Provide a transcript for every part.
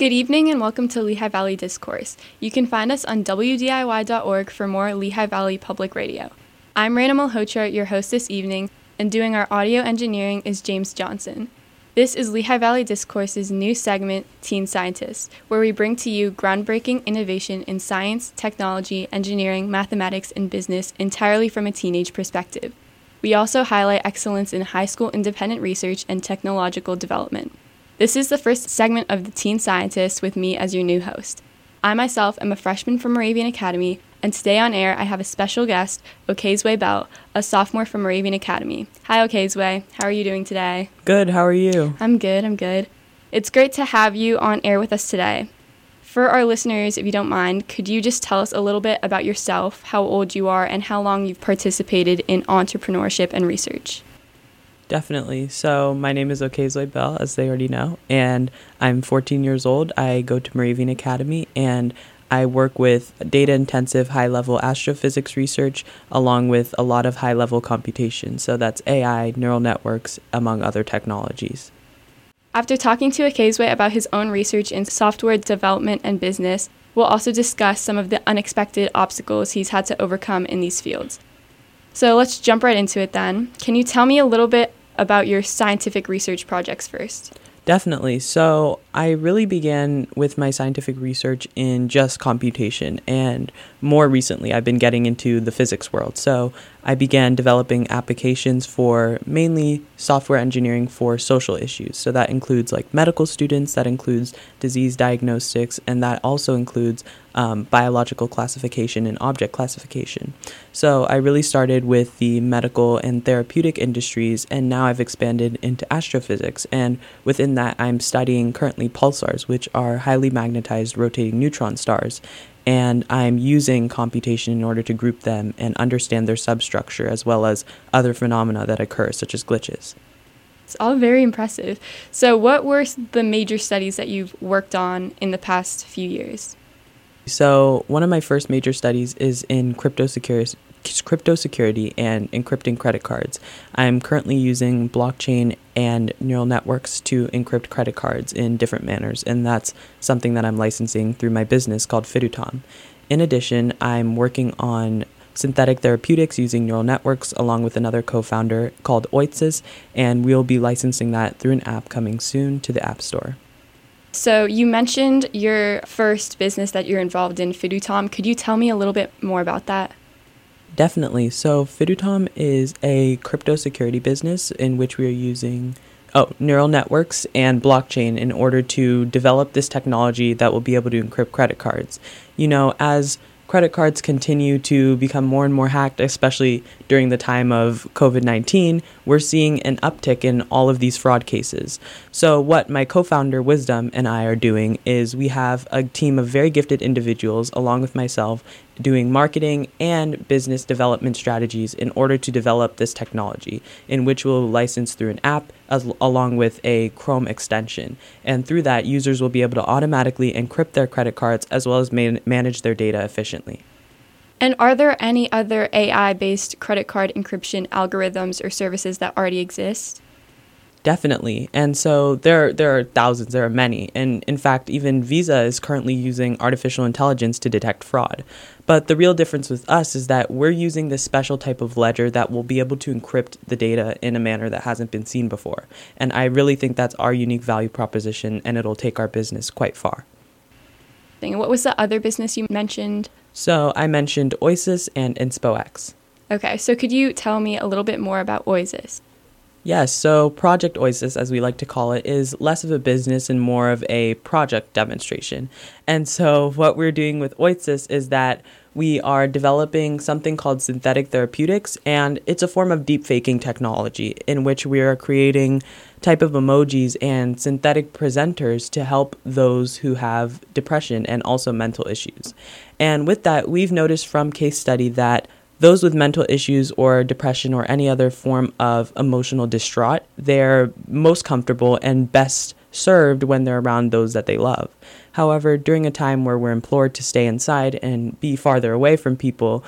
Good evening and welcome to Lehigh Valley Discourse. You can find us on WDIY.org for more Lehigh Valley Public Radio. I'm Raina Malhotra, your host this evening, and doing our audio engineering is James Johnson. This is Lehigh Valley Discourse's new segment, Teen Scientists, where we bring to you groundbreaking innovation in science, technology, engineering, mathematics, and business entirely from a teenage perspective. We also highlight excellence in high school independent research and technological development. This is the first segment of the Teen Scientists with me as your new host. I myself am a freshman from Moravian Academy, and today on air I have a special guest, Okezue Bell, a sophomore from Moravian Academy. Hi Okezue, how are you doing today? Good, how are you? I'm good. It's great to have you on air with us today. For our listeners, if you don't mind, could you just tell us a little bit about yourself, how old you are, and how long you've participated in entrepreneurship and research? Definitely. So my name is Okezue Bell, as they already know, and I'm 14 years old. I go to Moravian Academy, and I work with data-intensive high-level astrophysics research, along with a lot of high-level computation. So that's AI, neural networks, among other technologies. After talking to Okezue about his own research in software development and business, we'll also discuss some of the unexpected obstacles he's had to overcome in these fields. So let's jump right into it then. Can you tell me a little bit about your scientific research projects first? Definitely. So I really began with my scientific research in just computation, and more recently I've been getting into the physics world. So I began developing applications for mainly software engineering for social issues. So that includes like medical students, that includes disease diagnostics, and that also includes biological classification and object classification. So I really started with the medical and therapeutic industries, and now I've expanded into astrophysics. And within that, I'm studying currently pulsars, which are highly magnetized rotating neutron stars. And I'm using computation in order to group them and understand their substructure, as well as other phenomena that occur, such as glitches. It's all very impressive. So what were the major studies that you've worked on in the past few years? So one of my first major studies is in crypto security and encrypting credit cards. I'm currently using blockchain and neural networks to encrypt credit cards in different manners, and that's something that I'm licensing through my business called Fidutom. In addition, I'm working on synthetic therapeutics using neural networks along with another co-founder called Oitsis, and we'll be licensing that through an app coming soon to the App Store. So you mentioned your first business that you're involved in, Fidutom. Could you tell me a little bit more about that? Definitely. So Fidutom is a crypto security business in which we are using neural networks and blockchain in order to develop this technology that will be able to encrypt credit cards. You know, as credit cards continue to become more and more hacked, especially during the time of COVID-19, we're seeing an uptick in all of these fraud cases. So what my co-founder Wisdom and I are doing is we have a team of very gifted individuals along with myself doing marketing and business development strategies in order to develop this technology, in which we'll license through an app along with a Chrome extension. And through that, users will be able to automatically encrypt their credit cards as well as manage their data efficiently. And are there any other AI-based credit card encryption algorithms or services that already exist? Definitely. And so there are thousands, there are many. And in fact, even Visa is currently using artificial intelligence to detect fraud. But the real difference with us is that we're using this special type of ledger that will be able to encrypt the data in a manner that hasn't been seen before. And I really think that's our unique value proposition, and it'll take our business quite far. And what was the other business you mentioned? So I mentioned Oisys and InspoX. Okay, so could you tell me a little bit more about Oisys? Yes, so Project Oisys, as we like to call it, is less of a business and more of a project demonstration. And so what we're doing with Oisys is that we are developing something called synthetic therapeutics, and it's a form of deep faking technology in which we are creating type of emojis and synthetic presenters to help those who have depression and also mental issues. And with that, we've noticed from case study that those with mental issues or depression or any other form of emotional distraught, they're most comfortable and best served when they're around those that they love. However, during a time where we're implored to stay inside and be farther away from people,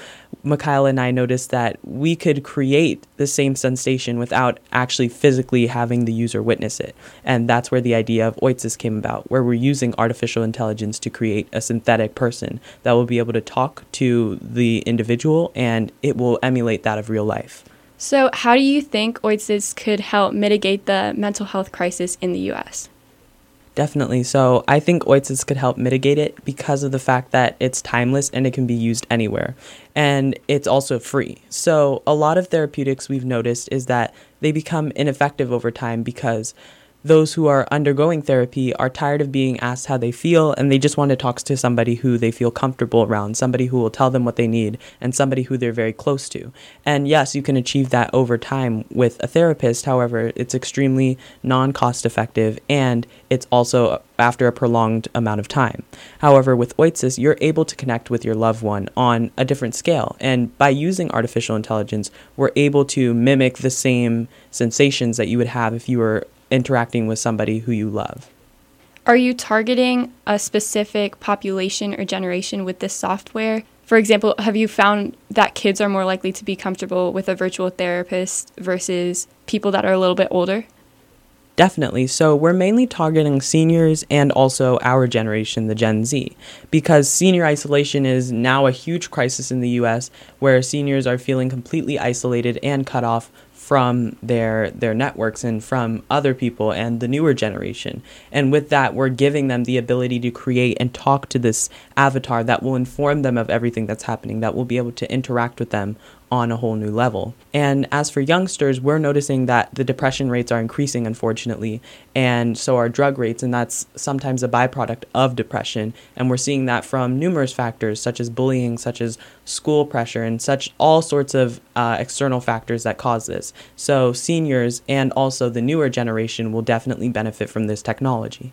Mikhail and I noticed that we could create the same sensation without actually physically having the user witness it. And that's where the idea of Oitsis came about, where we're using artificial intelligence to create a synthetic person that will be able to talk to the individual, and it will emulate that of real life. So how do you think Oitsis could help mitigate the mental health crisis in the U.S.? Definitely. So I think Oitsis could help mitigate it because of the fact that it's timeless and it can be used anywhere. And it's also free. So a lot of therapeutics we've noticed is that they become ineffective over time because those who are undergoing therapy are tired of being asked how they feel, and they just want to talk to somebody who they feel comfortable around, somebody who will tell them what they need, and somebody who they're very close to. And yes, you can achieve that over time with a therapist. However, it's extremely non-cost effective, and it's also after a prolonged amount of time. However, with Oitsis, you're able to connect with your loved one on a different scale. And by using artificial intelligence, we're able to mimic the same sensations that you would have if you were interacting with somebody who you love. Are you targeting a specific population or generation with this software? For example, have you found that kids are more likely to be comfortable with a virtual therapist versus people that are a little bit older? Definitely. So we're mainly targeting seniors and also our generation, the Gen Z, because senior isolation is now a huge crisis in the US, where seniors are feeling completely isolated and cut off from their networks and from other people and the newer generation. And with that, we're giving them the ability to create and talk to this avatar that will inform them of everything that's happening, that will be able to interact with them on a whole new level. And as for youngsters, we're noticing that the depression rates are increasing, unfortunately, and so are drug rates, and that's sometimes a byproduct of depression. And we're seeing that from numerous factors, such as bullying, such as school pressure, and such all sorts of external factors that cause this. So seniors and also the newer generation will definitely benefit from this technology.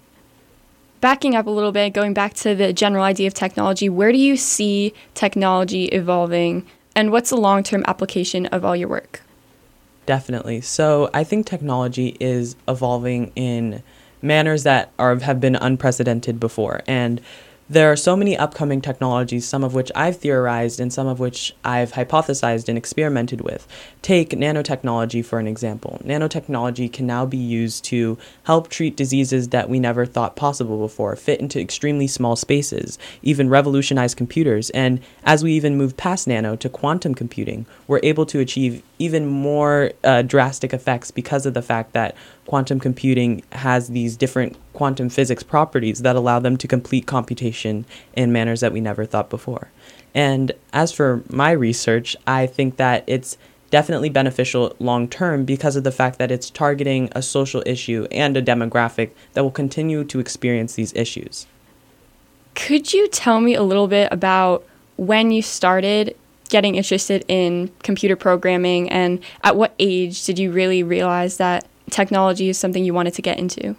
Backing up a little bit, going back to the general idea of technology, where do you see technology evolving? And what's the long-term application of all your work? Definitely. So I think technology is evolving in manners that have been unprecedented before. And there are so many upcoming technologies, some of which I've theorized and some of which I've hypothesized and experimented with. Take nanotechnology for an example. Nanotechnology can now be used to help treat diseases that we never thought possible before, fit into extremely small spaces, even revolutionize computers. And as we even move past nano to quantum computing, we're able to achieve even more drastic effects because of the fact that quantum computing has these different quantum physics properties that allow them to complete computation in manners that we never thought before. And as for my research, I think that it's definitely beneficial long term because of the fact that it's targeting a social issue and a demographic that will continue to experience these issues. Could you tell me a little bit about when you started getting interested in computer programming, and at what age did you really realize that technology is something you wanted to get into?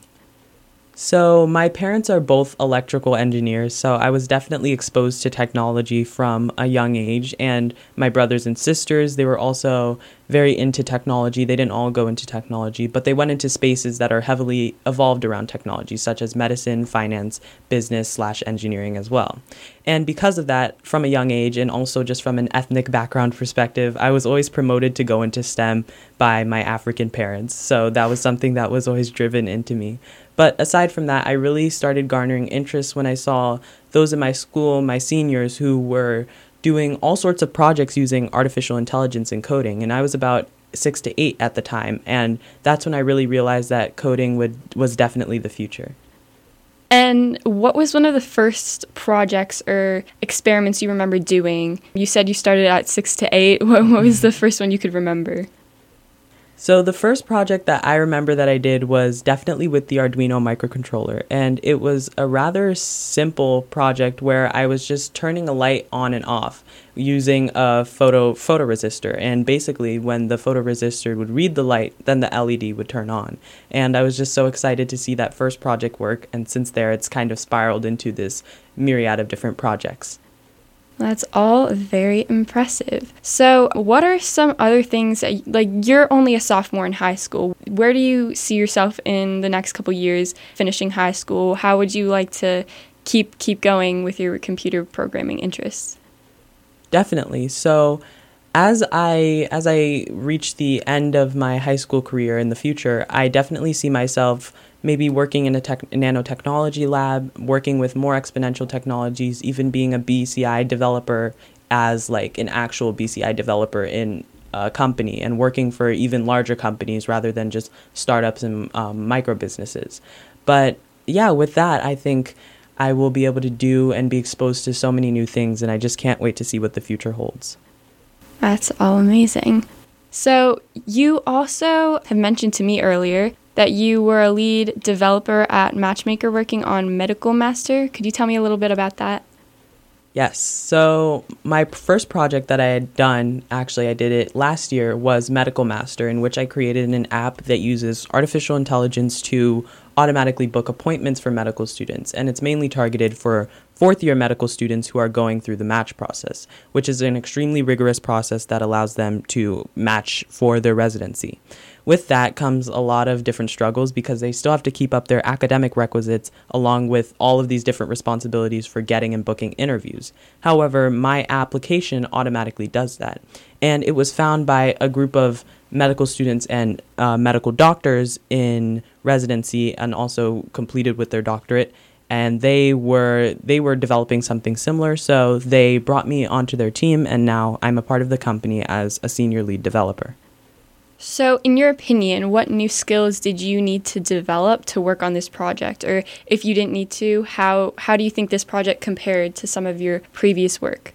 So my parents are both electrical engineers, so I was definitely exposed to technology from a young age. And my brothers and sisters, they were also very into technology. They didn't all go into technology, but they went into spaces that are heavily evolved around technology, such as medicine, finance, business/engineering as well. And because of that, from a young age, and also just from an ethnic background perspective, I was always promoted to go into STEM by my African parents. So that was something that was always driven into me. But aside from that, I really started garnering interest when I saw those in my school, my seniors, who were doing all sorts of projects using artificial intelligence and coding. And I was about 6 to 8 at the time. And that's when I really realized that coding was definitely the future. And what was one of the first projects or experiments you remember doing? You said you started at 6 to 8. What was the first one you could remember? So the first project that I remember that I did was definitely with the Arduino microcontroller, and it was a rather simple project where I was just turning a light on and off using a photoresistor, and basically when the photoresistor would read the light, then the LED would turn on. And I was just so excited to see that first project work, and since there it's kind of spiraled into this myriad of different projects. That's all very impressive. So what are some other things that, like, you're only a sophomore in high school. Where do you see yourself in the next couple years finishing high school? How would you like to keep going with your computer programming interests? Definitely. So as I reach the end of my high school career in the future, I definitely see myself maybe working in a nanotechnology lab, working with more exponential technologies, even being a BCI developer as like an actual BCI developer in a company and working for even larger companies rather than just startups and micro businesses. But yeah, with that, I think I will be able to do and be exposed to so many new things, and I just can't wait to see what the future holds. That's all amazing. So you also have mentioned to me earlier that you were a lead developer at Matchmaker working on Medical Master. Could you tell me a little bit about that? Yes. So my first project that I had done, actually I did it last year, was Medical Master, in which I created an app that uses artificial intelligence to automatically book appointments for medical students. And it's mainly targeted for fourth-year medical students who are going through the match process, which is an extremely rigorous process that allows them to match for their residency. With that comes a lot of different struggles because they still have to keep up their academic requisites along with all of these different responsibilities for getting and booking interviews. However, my application automatically does that. And it was found by a group of medical students and medical doctors in residency and also completed with their doctorate. And they were developing something similar, so they brought me onto their team, and now I'm a part of the company as a senior lead developer. So in your opinion, what new skills did you need to develop to work on this project? Or if you didn't need to, how do you think this project compared to some of your previous work?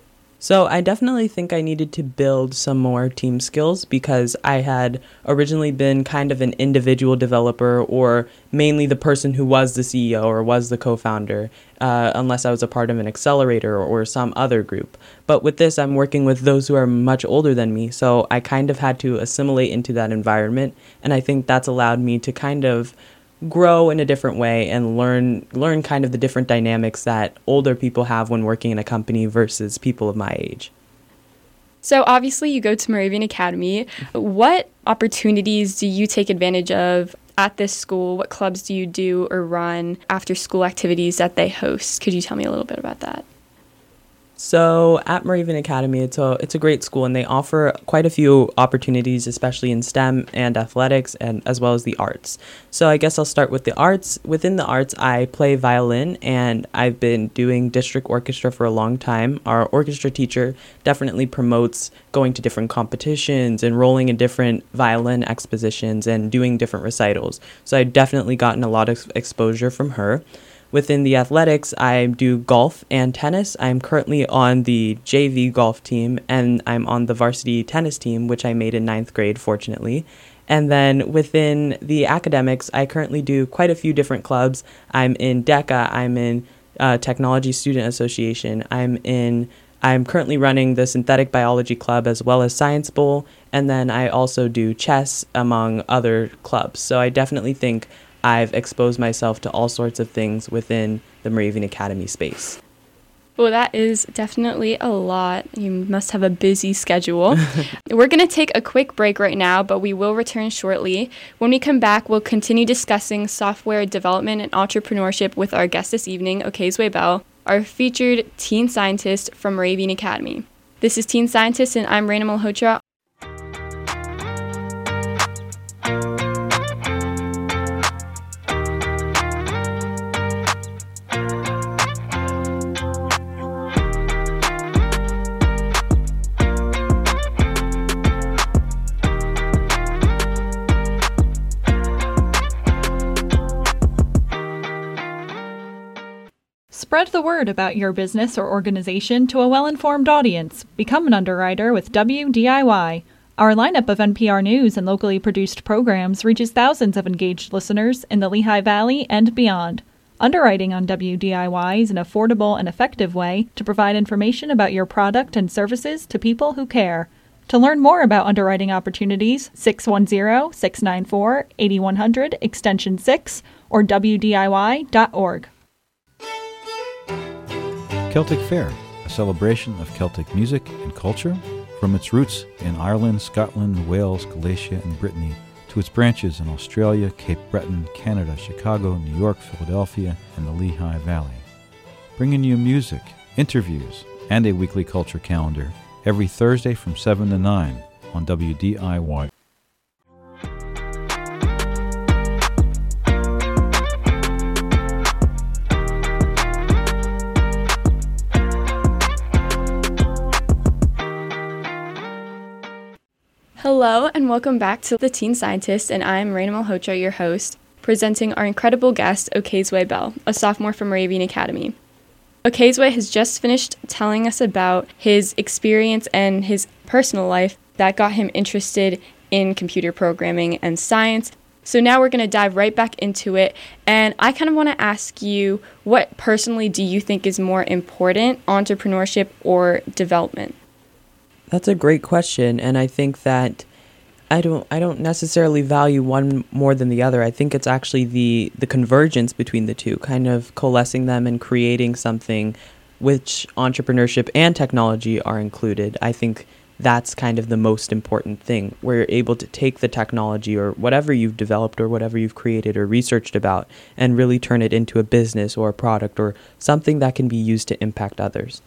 So I definitely think I needed to build some more team skills because I had originally been kind of an individual developer or mainly the person who was the CEO or was the co-founder, unless I was a part of an accelerator or some other group. But with this, I'm working with those who are much older than me, so I kind of had to assimilate into that environment, and I think that's allowed me to kind of grow in a different way and learn kind of the different dynamics that older people have when working in a company versus people of my age. So obviously you go to Moravian Academy. What opportunities do you take advantage of at this school? What clubs do you do or run after school activities that they host? Could you tell me a little bit about that? So at Moravian Academy, it's a great school, and they offer quite a few opportunities, especially in STEM and athletics, and as well as the arts. So I guess I'll start with the arts. Within the arts, I play violin, and I've been doing district orchestra for a long time. Our orchestra teacher definitely promotes going to different competitions, enrolling in different violin expositions, and doing different recitals. So I've definitely gotten a lot of exposure from her. Within the athletics, I do golf and tennis. I'm currently on the JV golf team, and I'm on the varsity tennis team, which I made in 9th grade, fortunately. And then within the academics, I currently do quite a few different clubs. I'm in DECA. I'm in Technology Student Association. I'm currently running the Synthetic Biology Club as well as Science Bowl, and then I also do chess among other clubs. So I definitely think I've exposed myself to all sorts of things within the Moravian Academy space. Well, that is definitely a lot. You must have a busy schedule. We're going to take a quick break right now, but we will return shortly. When we come back, we'll continue discussing software development and entrepreneurship with our guest this evening, Okezwe Bell, our featured teen scientist from Moravian Academy. This is Teen Scientist, and I'm Raina Malhotra. Spread the word about your business or organization to a well-informed audience. Become an underwriter with WDIY. Our lineup of NPR News and locally produced programs reaches thousands of engaged listeners in the Lehigh Valley and beyond. Underwriting on WDIY is an affordable and effective way to provide information about your product and services to people who care. To learn more about underwriting opportunities, 610-694-8100, extension 6, or WDIY.org. Celtic Fair, a celebration of Celtic music and culture, from its roots in Ireland, Scotland, Wales, Galicia, and Brittany, to its branches in Australia, Cape Breton, Canada, Chicago, New York, Philadelphia, and the Lehigh Valley. Bringing you music, interviews, and a weekly culture calendar every Thursday from 7 to 9 on WDIY. Hello and welcome back to The Teen Scientist, and I'm Raina Malhotra, your host, presenting our incredible guest, Okezue Bell, a sophomore from Moravian Academy. Okezue has just finished telling us about his experience and his personal life that got him interested in computer programming and science. So now we're going to dive right back into it, and I kind of want to ask you, what personally do you think is more important, entrepreneurship or development? That's a great question, and I think that I don't necessarily value one more than the other. I think it's actually the convergence between the two, kind of coalescing them and creating something which entrepreneurship and technology are included. I think that's kind of the most important thing, where you're able to take the technology or whatever you've developed or whatever you've created or researched about and really turn it into a business or a product or something that can be used to impact others.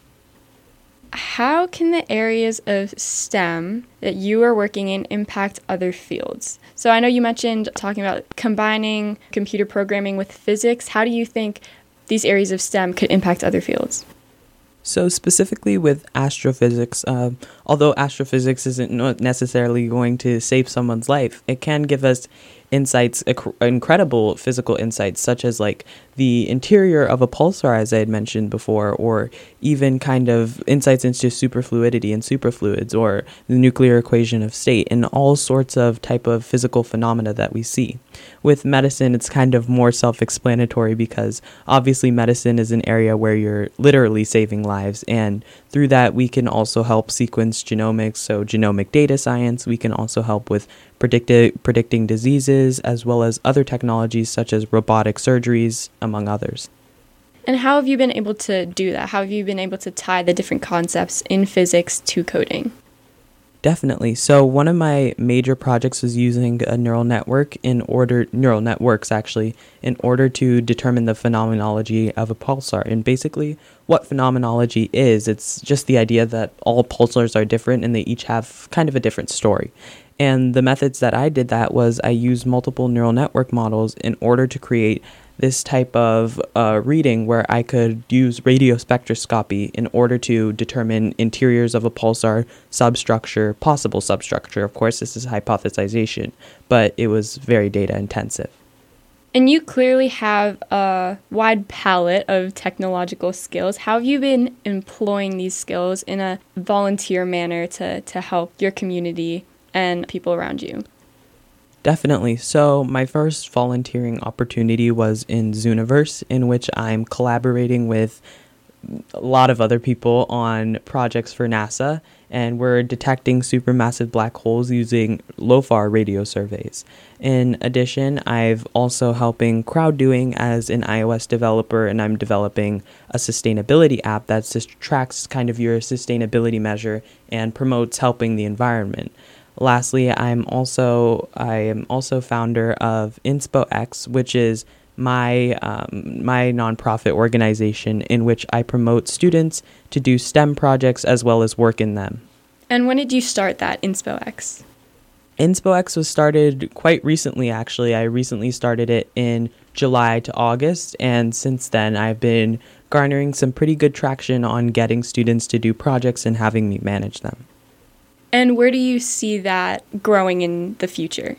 How can the areas of STEM that you are working in impact other fields? So I know you mentioned talking about combining computer programming with physics. How do you think these areas of STEM could impact other fields? So specifically with astrophysics, although astrophysics isn't necessarily going to save someone's life, it can give us insights, incredible physical insights, such as like the interior of a pulsar, as I had mentioned before, or even kind of insights into superfluidity and superfluids, or the nuclear equation of state, and all sorts of type of physical phenomena that we see. With medicine, it's kind of more self-explanatory because obviously medicine is an area where you're literally saving lives, and through that we can also help sequence genomics, so genomic data science. We can also help with predicting diseases, as well as other technologies such as robotic surgeries, among others. And how have you been able to do that? How have you been able to tie the different concepts in physics to coding? Definitely. So one of my major projects was using a neural networks in order to determine the phenomenology of a pulsar. And basically what phenomenology is, it's just the idea that all pulsars are different and they each have kind of a different story. And the methods that I did that was I used multiple neural network models in order to create this type of reading where I could use radio spectroscopy in order to determine interiors of a pulsar, substructure, possible substructure. Of course, this is hypothesization, but it was very data intensive. And you clearly have a wide palette of technological skills. How have you been employing these skills in a volunteer manner to help your community and people around you? Definitely. So my first volunteering opportunity was in Zooniverse, in which I'm collaborating with a lot of other people on projects for NASA, and we're detecting supermassive black holes using LOFAR radio surveys. In addition, I've also helping crowd doing as an iOS developer, and I'm developing a sustainability app that just tracks kind of your sustainability measure and promotes helping the environment. Lastly, I am also founder of InspoX, which is my nonprofit organization in which I promote students to do STEM projects as well as work in them. And when did you start that, InspoX? InspoX was started quite recently, actually. I recently started it in July to August, and since then I've been garnering some pretty good traction on getting students to do projects and having me manage them. And where do you see that growing in the future?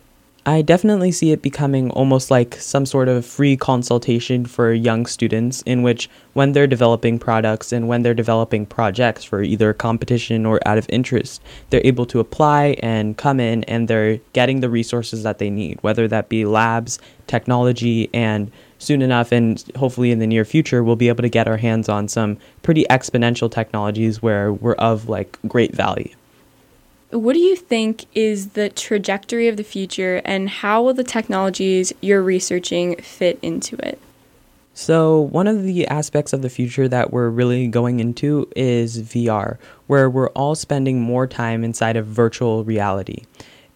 I definitely see it becoming almost like some sort of free consultation for young students, in which when they're developing products and when they're developing projects for either competition or out of interest, they're able to apply and come in and they're getting the resources that they need, whether that be labs, technology, and soon enough, and hopefully in the near future, we'll be able to get our hands on some pretty exponential technologies where we're of like great value. What do you think is the trajectory of the future, and how will the technologies you're researching fit into it? So one of the aspects of the future that we're really going into is VR, where we're all spending more time inside of virtual reality.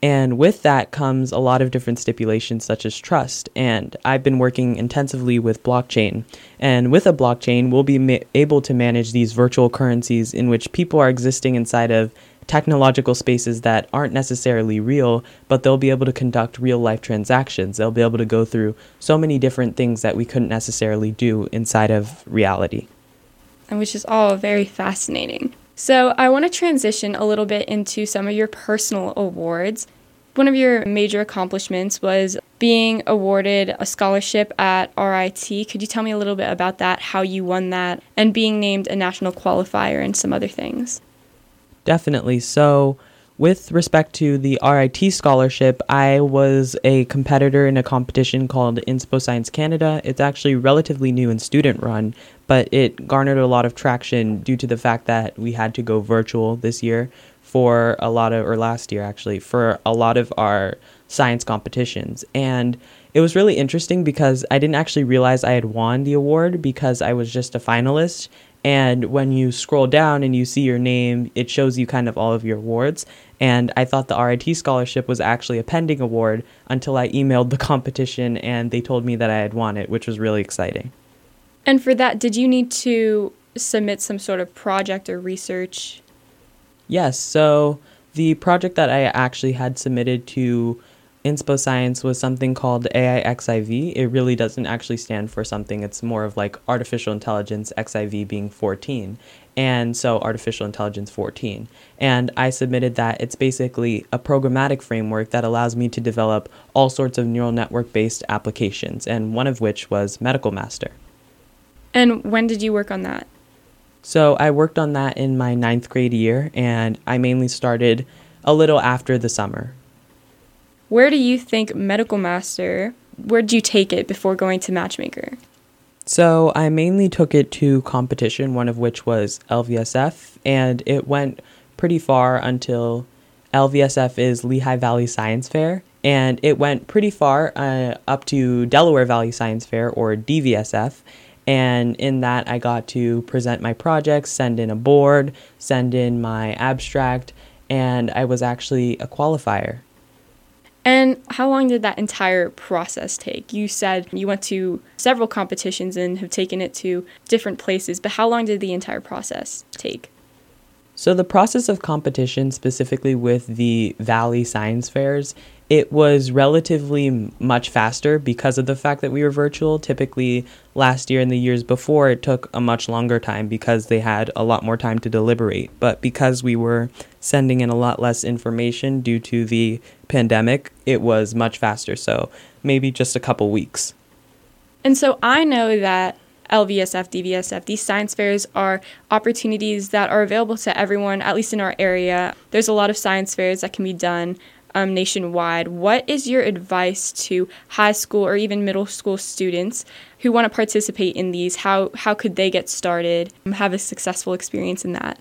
And with that comes a lot of different stipulations such as trust. And I've been working intensively with blockchain. And with a blockchain, we'll be able to manage these virtual currencies in which people are existing inside of technological spaces that aren't necessarily real, but they'll be able to conduct real life transactions. They'll be able to go through so many different things that we couldn't necessarily do inside of reality. And which is all very fascinating. So I want to transition a little bit into some of your personal awards. One of your major accomplishments was being awarded a scholarship at RIT. Could you tell me a little bit about that, how you won that, and being named a national qualifier and some other things? Definitely. So with respect to the RIT scholarship, I was a competitor in a competition called Inspo Science Canada. It's actually relatively new and student run, but it garnered a lot of traction due to the fact that we had to go virtual this year for last year actually, for a lot of our science competitions. And it was really interesting because I didn't actually realize I had won the award because I was just a finalist. And when you scroll down and you see your name, it shows you kind of all of your awards. And I thought the RIT scholarship was actually a pending award until I emailed the competition and they told me that I had won it, which was really exciting. And for that, did you need to submit some sort of project or research? Yes, so the project that I actually had submitted to Inspo Science was something called AIXIV. It really doesn't actually stand for something. It's more of like artificial intelligence, XIV being 14. And so artificial intelligence 14. And I submitted that. It's basically a programmatic framework that allows me to develop all sorts of neural network-based applications, and one of which was Medical Master. And when did you work on that? So I worked on that in my 9th grade year, and I mainly started a little after the summer. Where do you think Medical Master, where did you take it before going to Matchmaker? So I mainly took it to competition, one of which was LVSF, and it went pretty far until LVSF is Lehigh Valley Science Fair, and it went pretty far up to Delaware Valley Science Fair, or DVSF, and in that I got to present my projects, send in a board, send in my abstract, and I was actually a qualifier. And how long did that entire process take? You said you went to several competitions and have taken it to different places, but how long did the entire process take? So the process of competition, specifically with the Valley Science Fairs, it was relatively much faster because of the fact that we were virtual. Typically, last year and the years before, it took a much longer time because they had a lot more time to deliberate. But because we were sending in a lot less information due to the pandemic, it was much faster. So maybe just a couple weeks. And so I know that LVSF, DVSF, these science fairs are opportunities that are available to everyone, at least in our area. There's a lot of science fairs that can be done nationwide. What is your advice to high school or even middle school students who want to participate in these? How could they get started and have a successful experience in that?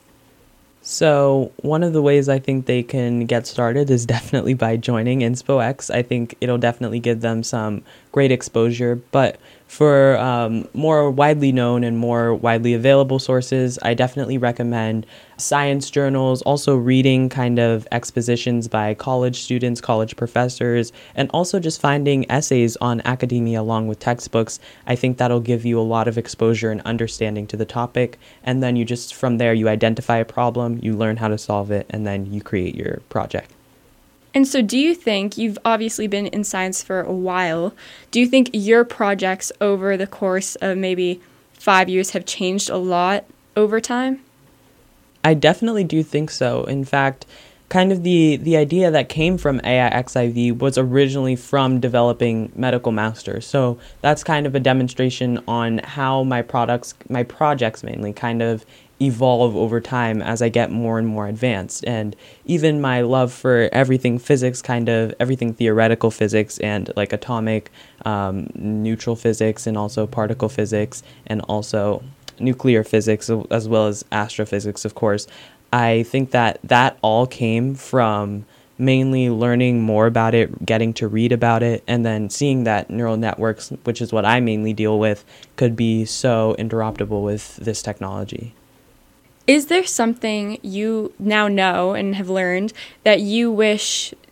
So one of the ways I think they can get started is definitely by joining InspoX. I think it'll definitely give them some great exposure. But for more widely known and more widely available sources, I definitely recommend science journals, also reading kind of expositions by college students, college professors, and also just finding essays on academia along with textbooks. I think that'll give you a lot of exposure and understanding to the topic. And then you just, from there, you identify a problem, you learn how to solve it, and then you create your project. And so do you think, you've obviously been in science for a while, do you think your projects over the course of maybe 5 years have changed a lot over time? I definitely do think so. In fact, kind of the idea that came from AIXIV was originally from developing Medical Master. So that's kind of a demonstration on how my projects mainly kind of evolve over time as I get more and more advanced. And even my love for everything physics, kind of everything theoretical physics and like atomic, neutral physics, and also particle physics, and also nuclear physics, as well as astrophysics, of course. I think that all came from mainly learning more about it, getting to read about it, and then seeing that neural networks, which is what I mainly deal with, could be so interoperable with this technology. Is there something you now know and have learned that you wish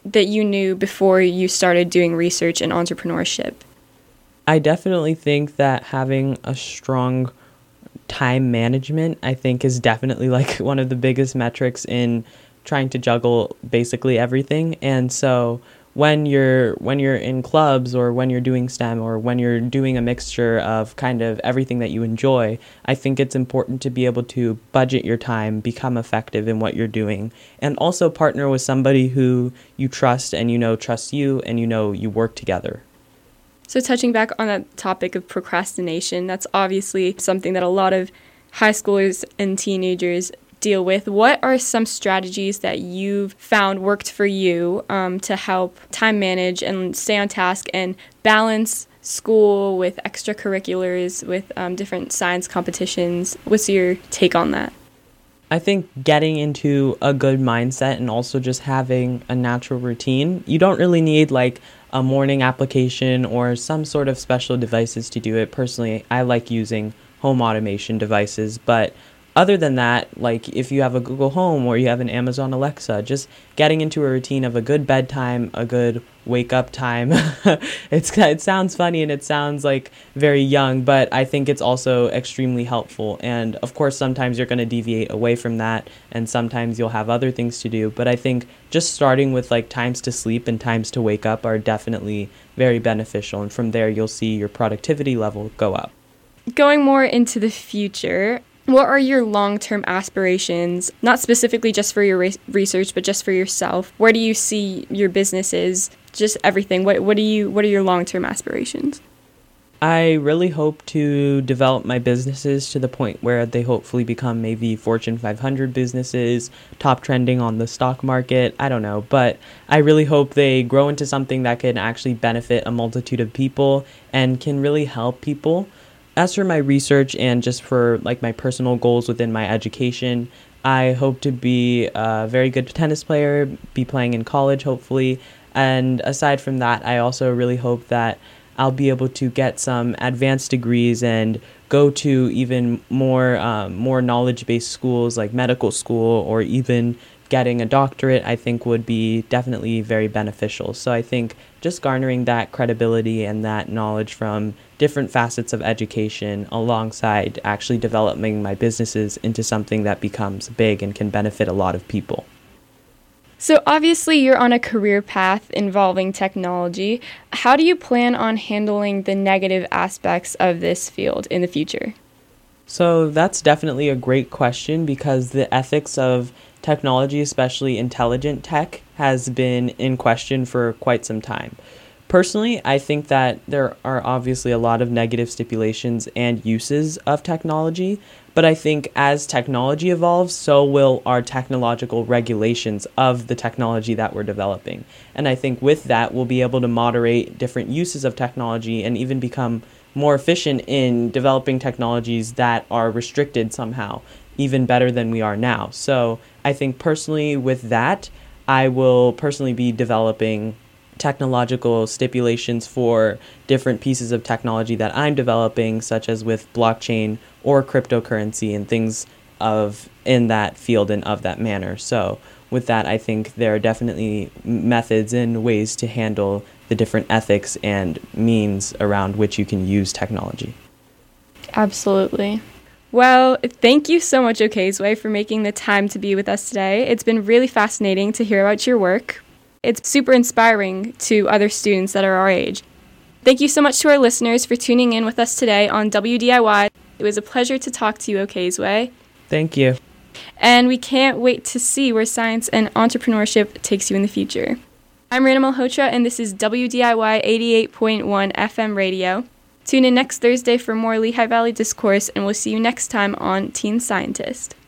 that you knew before you started doing research and entrepreneurship? I definitely think that having a strong time management, I think, is definitely like one of the biggest metrics in trying to juggle basically everything. And so when you're in clubs, or when you're doing STEM, or when you're doing a mixture of kind of everything that you enjoy, I think it's important to be able to budget your time, become effective in what you're doing, and also partner with somebody who you trust and trusts you, and you work together. So touching back on that topic of procrastination, that's obviously something that a lot of high schoolers and teenagers deal with. What are some strategies that you've found worked for you to help time manage and stay on task and balance school with extracurriculars, with different science competitions? What's your take on that? I think getting into a good mindset and also just having a natural routine. You don't really need like a morning application or some sort of special devices to do it. Personally, I like using home automation devices, but other than that, like if you have a Google Home or you have an Amazon Alexa, just getting into a routine of a good bedtime, a good wake up time. It sounds funny and it sounds like very young, but I think it's also extremely helpful. And of course, sometimes you're going to deviate away from that, and sometimes you'll have other things to do. But I think just starting with like times to sleep and times to wake up are definitely very beneficial. And from there, you'll see your productivity level go up. Going more into the future, what are your long-term aspirations, not specifically just for your research, but just for yourself? Where do you see your businesses, just everything? What are your long-term aspirations? I really hope to develop my businesses to the point where they hopefully become maybe Fortune 500 businesses, top trending on the stock market. I don't know, but I really hope they grow into something that can actually benefit a multitude of people and can really help people. As for my research and just for like my personal goals within my education, I hope to be a very good tennis player, be playing in college hopefully. And aside from that, I also really hope that I'll be able to get some advanced degrees and go to even more knowledge-based schools like medical school, or even getting a doctorate, I think would be definitely very beneficial. So I think just garnering that credibility and that knowledge from different facets of education alongside actually developing my businesses into something that becomes big and can benefit a lot of people. So obviously you're on a career path involving technology. How do you plan on handling the negative aspects of this field in the future? So that's definitely a great question, because the ethics of technology, especially intelligent tech, has been in question for quite some time. Personally, I think that there are obviously a lot of negative stipulations and uses of technology, but I think as technology evolves, so will our technological regulations of the technology that we're developing. And I think with that, we'll be able to moderate different uses of technology and even become more efficient in developing technologies that are restricted somehow, even better than we are now. So I think personally with that, I will personally be developing technological stipulations for different pieces of technology that I'm developing, such as with blockchain or cryptocurrency and things in that field and of that manner. So with that, I think there are definitely methods and ways to handle the different ethics and means around which you can use technology. Absolutely. Well, thank you so much, Okezue, for making the time to be with us today. It's been really fascinating to hear about your work. It's super inspiring to other students that are our age. Thank you so much to our listeners for tuning in with us today on WDIY. It was a pleasure to talk to you, Okezue. Thank you. And we can't wait to see where science and entrepreneurship takes you in the future. I'm Rana Malhotra, and this is WDIY 88.1 FM radio. Tune in next Thursday for more Lehigh Valley Discourse, and we'll see you next time on Teen Scientist.